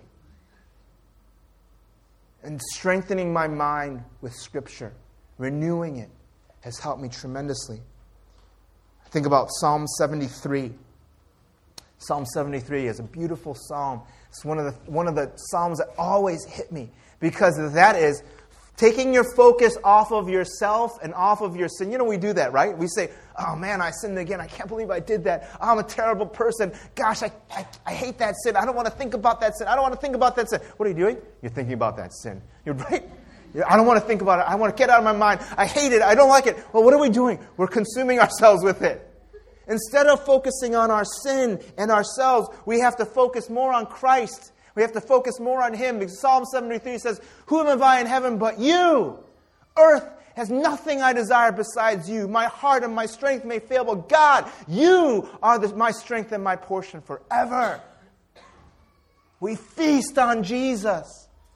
And strengthening my mind with Scripture, renewing it, has helped me tremendously. I think about Psalm 73. Psalm 73 is a beautiful psalm. It's one of the psalms that always hit me, because that is taking your focus off of yourself and off of your sin. You know, we do that, right? We say, oh man, I sinned again. I can't believe I did that. Oh, I'm a terrible person. Gosh, I hate that sin. I don't want to think about that sin. I don't want to think about that sin. What are you doing? You're thinking about that sin. You're right. I don't want to think about it. I want to get it out of my mind. I hate it. I don't like it. Well, what are we doing? We're consuming ourselves with it. Instead of focusing on our sin and ourselves, we have to focus more on Christ. We have to focus more on Him. Because Psalm 73 says, who am I in heaven but you? Earth has nothing I desire besides you. My heart and my strength may fail, but God, you are my strength and my portion forever. We feast on Jesus.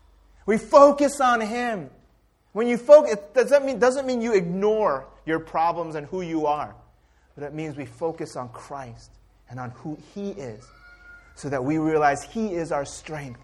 We focus on Him. When you focus, it doesn't mean you ignore your problems and who you are. But it means we focus on Christ and on who He is, so that we realize He is our strength.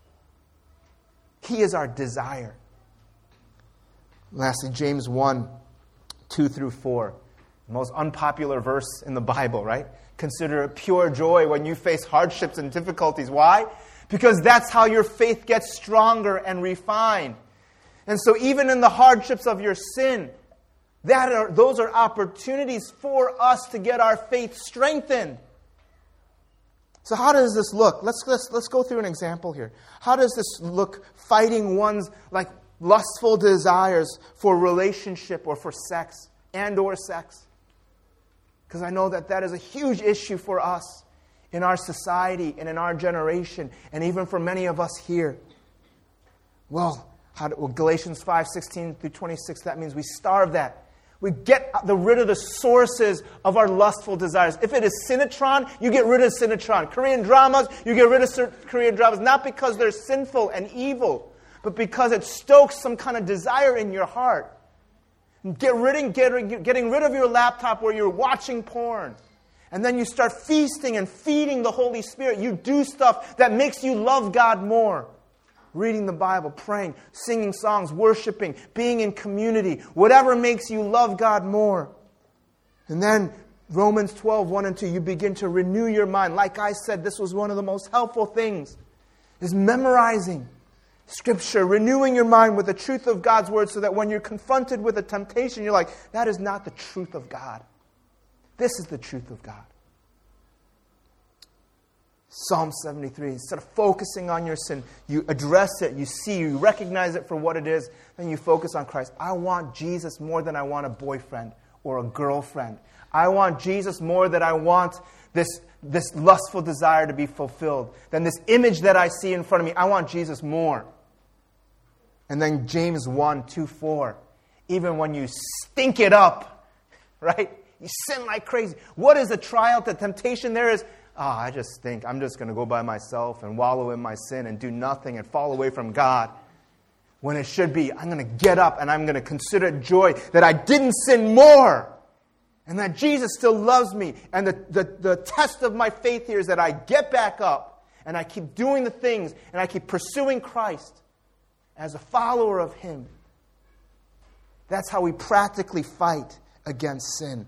He is our desire. Lastly, James 1, 2 through 4. The most unpopular verse in the Bible, right? Consider it pure joy when you face hardships and difficulties. Why? Because that's how your faith gets stronger and refined. And so even in the hardships of your sin, those are opportunities for us to get our faith strengthened. So how does this look? Let's go through an example here. How does this look, fighting one's lustful desires for relationship or for sex and or sex? Because I know that is a huge issue for us in our society and in our generation, and even for many of us here. Well, Galatians 5:16 through 26, that means we starve that. We get rid of the sources of our lustful desires. If it is Sinetron, you get rid of Sinetron. Korean dramas, you get rid of Korean dramas. Not because they're sinful and evil, but because it stokes some kind of desire in your heart. Getting rid of your laptop where you're watching porn. And then you start feasting and feeding the Holy Spirit. You do stuff that makes you love God more. Reading the Bible, praying, singing songs, worshiping, being in community. Whatever makes you love God more. And then Romans 12, 1 and 2, you begin to renew your mind. Like I said, this was one of the most helpful things, is memorizing Scripture, renewing your mind with the truth of God's Word, so that when you're confronted with a temptation, you're like, that is not the truth of God. This is the truth of God. Psalm 73, instead of focusing on your sin, you address it, you recognize it for what it is, then you focus on Christ. I want Jesus more than I want a boyfriend or a girlfriend. I want Jesus more than I want this lustful desire to be fulfilled, than this image that I see in front of me. I want Jesus more. And then James 1, 2, 4. Even when you stink it up, right? You sin like crazy. What is the trial, the temptation there is? I just think I'm just going to go by myself and wallow in my sin and do nothing and fall away from God. When it should be, I'm going to get up and I'm going to consider it joy that I didn't sin more. And that Jesus still loves me. And the test of my faith here is that I get back up and I keep doing the things and I keep pursuing Christ as a follower of Him. That's how we practically fight against sin.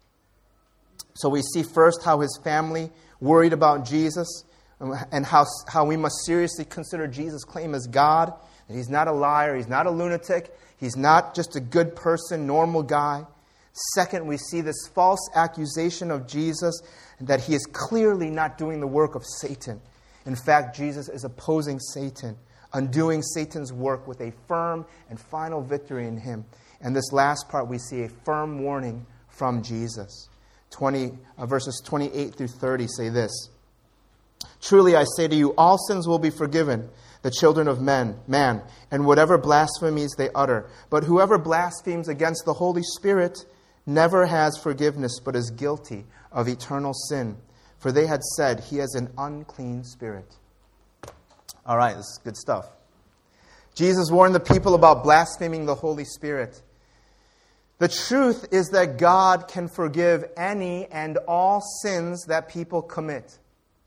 So we see first how His family worried about Jesus, and how we must seriously consider Jesus' claim as God. That He's not a liar, He's not a lunatic, He's not just a good person, normal guy. Second, we see this false accusation of Jesus, that He is clearly not doing the work of Satan. In fact, Jesus is opposing Satan, undoing Satan's work with a firm and final victory in Him. And this last part, we see a firm warning from Jesus. Verses 28 through 30 say this. Truly I say to you, all sins will be forgiven the children of man, and whatever blasphemies they utter. But whoever blasphemes against the Holy Spirit never has forgiveness, but is guilty of eternal sin. For they had said, he has an unclean spirit. All right, this is good stuff. Jesus warned the people about blaspheming the Holy Spirit. The truth is that God can forgive any and all sins that people commit.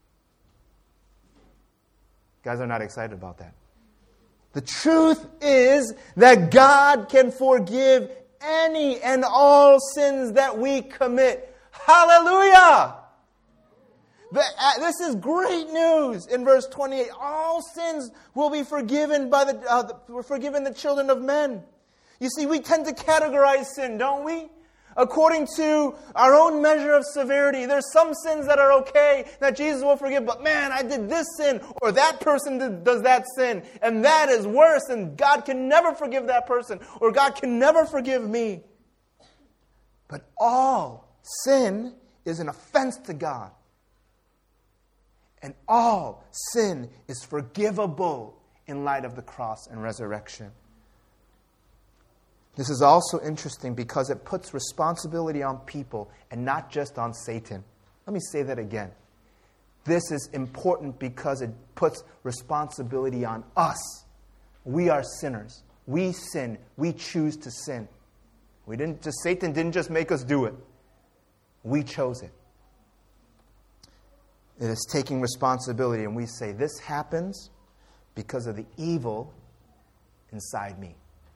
You guys are not excited about that. The truth is that God can forgive any and all sins that we commit. Hallelujah! This is great news in verse 28. All sins will be forgiven by the children of men. You see, we tend to categorize sin, don't we? According to our own measure of severity. There's some sins that are okay, that Jesus will forgive, but man, I did this sin, or that person does that sin, and that is worse, and God can never forgive that person, or God can never forgive me. But all sin is an offense to God. And all sin is forgivable in light of the cross and resurrection. This is also interesting because it puts responsibility on people and not just on Satan. Let me say that again. This is important because it puts responsibility on us. we are sinners. We sin. We choose to sin. Satan didn't just make us do it. We chose it. It is taking responsibility, and we say, this happens because of the evil inside me.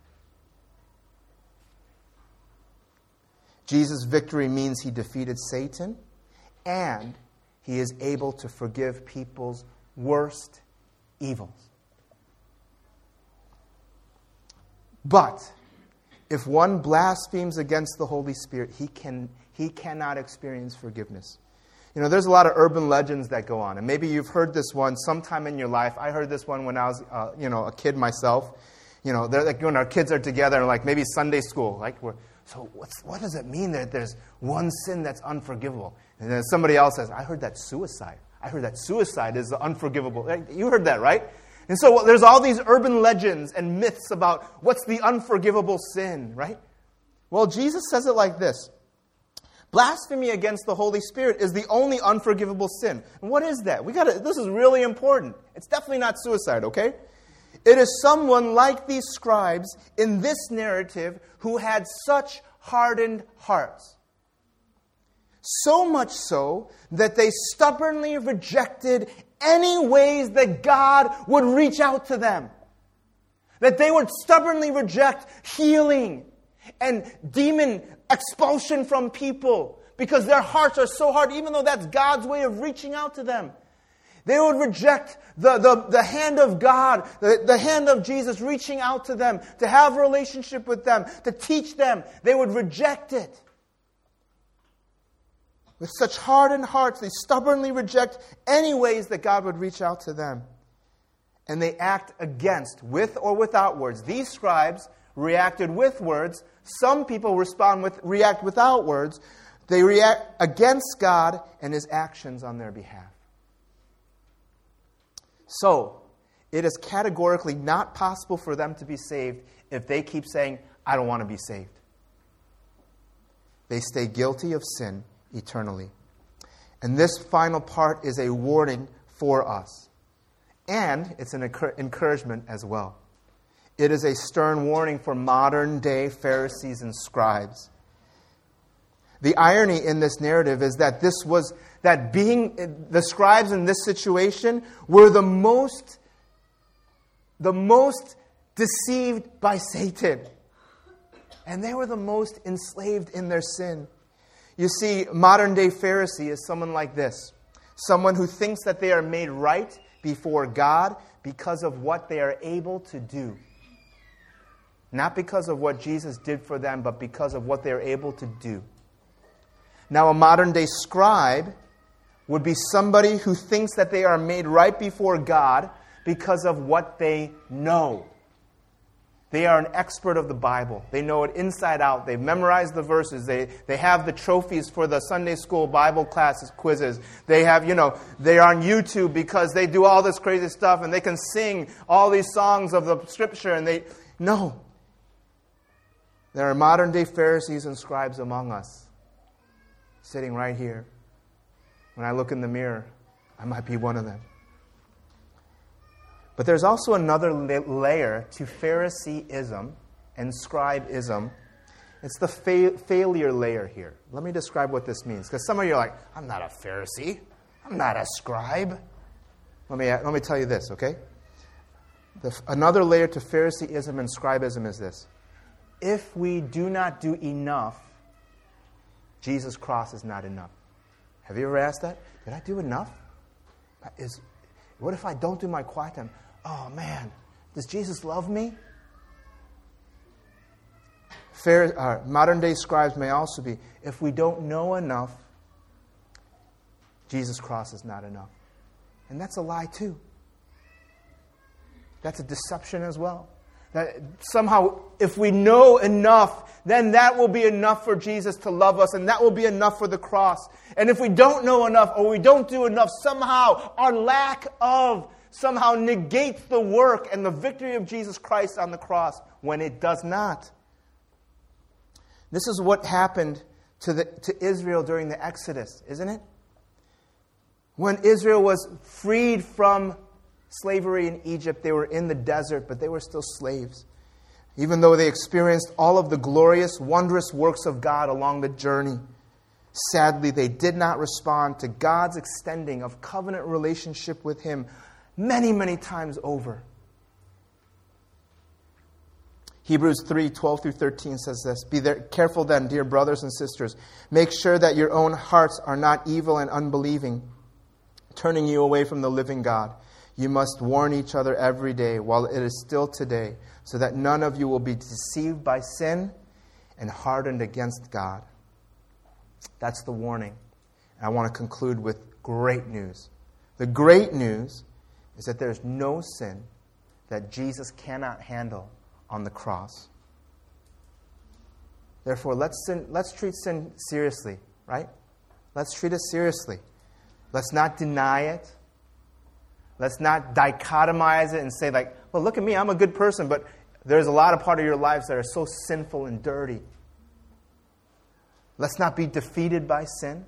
Jesus' victory means he defeated Satan, and he is able to forgive people's worst evils. But if one blasphemes against the Holy Spirit, he cannot experience forgiveness. There's a lot of urban legends that go on. And maybe you've heard this one sometime in your life. I heard this one when I was, a kid myself. They're like when our kids are together, and like maybe Sunday school. So what does it mean that there's one sin that's unforgivable? And then somebody else says, I heard that's suicide. I heard that suicide is unforgivable. You heard that, right? And so there's all these urban legends and myths about what's the unforgivable sin, right? Well, Jesus says it like this. Blasphemy against the Holy Spirit is the only unforgivable sin. And what is that? This is really important. It's definitely not suicide, okay? It is someone like these scribes in this narrative who had such hardened hearts. So much so that they stubbornly rejected any ways that God would reach out to them. That they would stubbornly reject healing and demon expulsion from people because their hearts are so hard, even though that's God's way of reaching out to them. They would reject the hand of God, the hand of Jesus reaching out to them, to have a relationship with them, to teach them. They would reject it. With such hardened hearts, they stubbornly reject any ways that God would reach out to them. And they act against, with or without words. These scribes reacted with words. Some people react without words. They react against God and His actions on their behalf. So, it is categorically not possible for them to be saved if they keep saying, I don't want to be saved. They stay guilty of sin eternally. And this final part is a warning for us. And it's an encouragement as well. It is a stern warning for modern-day Pharisees and scribes. The irony in this narrative is that the scribes in this situation were the most deceived by Satan. And they were the most enslaved in their sin. You see, modern-day Pharisee is someone like this. Someone who thinks that they are made right before God because of what they are able to do. Not because of what Jesus did for them, but because of what they are able to do. Now, a modern-day scribe would be somebody who thinks that they are made right before God because of what they know. They are an expert of the Bible. They know it inside out. They've memorized the verses. They have the trophies for the Sunday school Bible classes, quizzes. They have, they're on YouTube because they do all this crazy stuff and they can sing all these songs of the Scripture. And no. There are modern-day Pharisees and scribes among us, sitting right here. When I look in the mirror, I might be one of them. But there's also another layer to Phariseeism and scribeism. It's the failure layer here. Let me describe what this means. Because some of you are like, I'm not a Pharisee. I'm not a scribe. Let me tell you this, okay? Another layer to Phariseeism and scribeism is this. If we do not do enough, Jesus' cross is not enough. Have you ever asked that? Did I do enough? What if I don't do my quiet time? Oh, man, does Jesus love me? Modern-day scribes may also be, if we don't know enough, Jesus' cross is not enough. And that's a lie, too. That's a deception as well. That somehow, if we know enough, then that will be enough for Jesus to love us, and that will be enough for the cross. And if we don't know enough, or we don't do enough, somehow our lack of somehow negates the work and the victory of Jesus Christ on the cross, when it does not. This is what happened to Israel during the Exodus, isn't it? When Israel was freed from slavery in Egypt. They were in the desert, but they were still slaves. Even though they experienced all of the glorious, wondrous works of God along the journey, sadly, they did not respond to God's extending of covenant relationship with Him many, many times over. Hebrews 3:12-13 says this, "Be careful then, dear brothers and sisters. Make sure that your own hearts are not evil and unbelieving, turning you away from the living God. You must warn each other every day while it is still today, so that none of you will be deceived by sin and hardened against God." That's the warning. And I want to conclude with great news. The great news is that there's no sin that Jesus cannot handle on the cross. Therefore, let's treat sin seriously, right? Let's treat it seriously. Let's not deny it. Let's not dichotomize it and say like, well, look at me, I'm a good person, but there's a lot of part of your lives that are so sinful and dirty. Let's not be defeated by sin.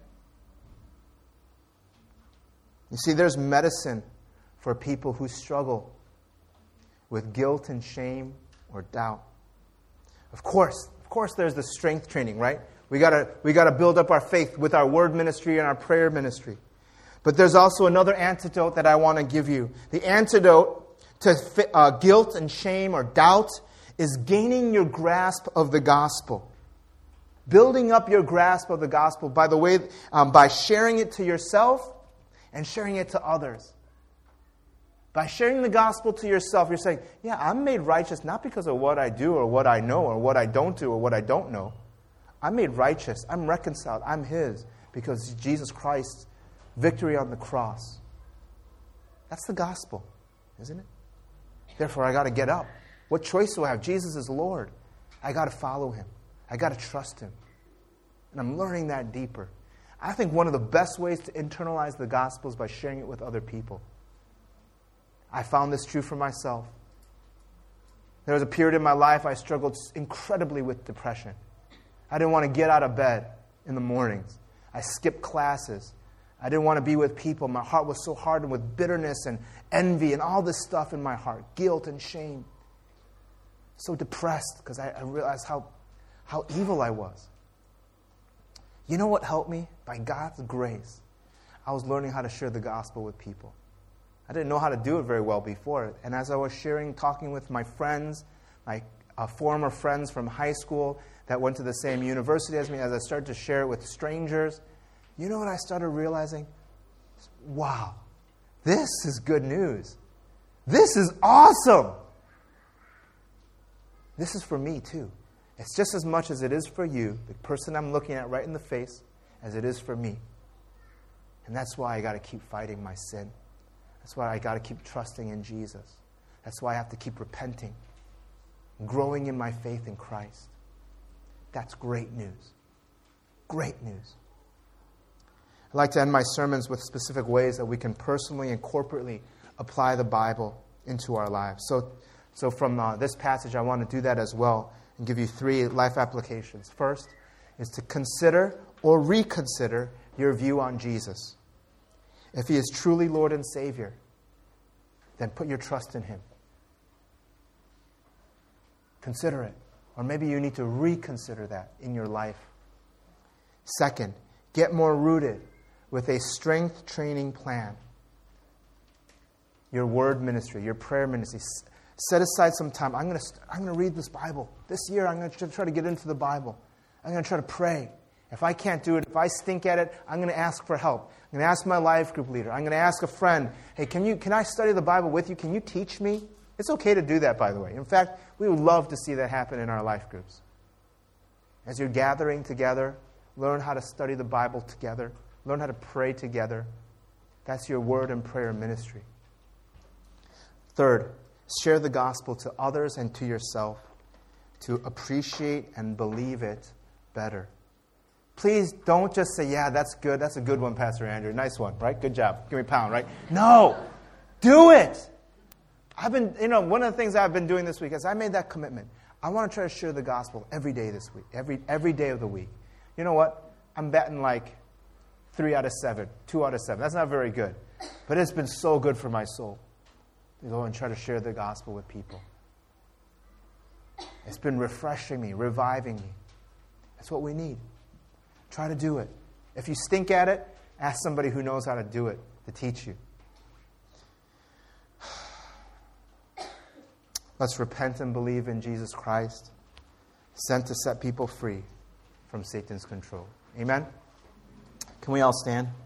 You see, there's medicine for people who struggle with guilt and shame or doubt. Of course, there's the strength training, right? We gotta build up our faith with our word ministry and our prayer ministry. But there's also another antidote that I want to give you. The antidote to guilt and shame or doubt is gaining your grasp of the gospel. Building up your grasp of the gospel, by the way, by sharing it to yourself and sharing it to others. By sharing the gospel to yourself, you're saying, yeah, I'm made righteous not because of what I do or what I know or what I don't do or what I don't know. I'm made righteous. I'm reconciled. I'm His because Jesus Christ's victory on the cross. That's the gospel, isn't it? Therefore, I got to get up. What choice do I have? Jesus is Lord. I got to follow Him. I got to trust Him. And I'm learning that deeper. I think one of the best ways to internalize the gospel is by sharing it with other people. I found this true for myself. There was a period in my life I struggled incredibly with depression. I didn't want to get out of bed in the mornings. I skipped classes. I didn't want to be with people. My heart was so hardened with bitterness and envy and all this stuff in my heart. Guilt and shame. So depressed because I realized how evil I was. You know what helped me? By God's grace, I was learning how to share the gospel with people. I didn't know how to do it very well before. And as I was talking with my friends, my former friends from high school that went to the same university as me, as I started to share it with strangers, you know what I started realizing? Wow, this is good news. This is awesome. This is for me too. It's just as much as it is for you, the person I'm looking at right in the face, as it is for me. And that's why I got to keep fighting my sin. That's why I got to keep trusting in Jesus. That's why I have to keep repenting, growing in my faith in Christ. That's great news. Great news. I like to end my sermons with specific ways that we can personally and corporately apply the Bible into our lives. So from this passage, I want to do that as well and give you 3 life applications. First is to consider or reconsider your view on Jesus. If He is truly Lord and Savior, then put your trust in Him. Consider it. Or maybe you need to reconsider that in your life. Second, get more rooted with a strength training plan. Your word ministry, your prayer ministry. Set aside some time. I'm going to read this Bible. This year I'm going to try to get into the Bible. I'm going to try to pray. If I can't do it, if I stink at it, I'm going to ask for help. I'm going to ask my life group leader. I'm going to ask a friend, hey, can I study the Bible with you? Can you teach me? It's okay to do that, by the way. In fact, we would love to see that happen in our life groups. As you're gathering together, learn how to study the Bible together. Learn how to pray together. That's your word and prayer ministry. Third, share the gospel to others and to yourself to appreciate and believe it better. Please don't just say, yeah, that's good. That's a good one, Pastor Andrew. Nice one, right? Good job. Give me a pound, right? No. Do it. One of the things I've been doing this week is I made that commitment. I want to try to share the gospel every day this week, every day of the week. You know what? I'm batting like 3 out of 7, 2 out of 7. That's not very good. But it's been so good for my soul. to go and try to share the gospel with people. It's been refreshing me, reviving me. That's what we need. Try to do it. If you stink at it, ask somebody who knows how to do it to teach you. Let's repent and believe in Jesus Christ, sent to set people free from Satan's control. Amen? Can we all stand?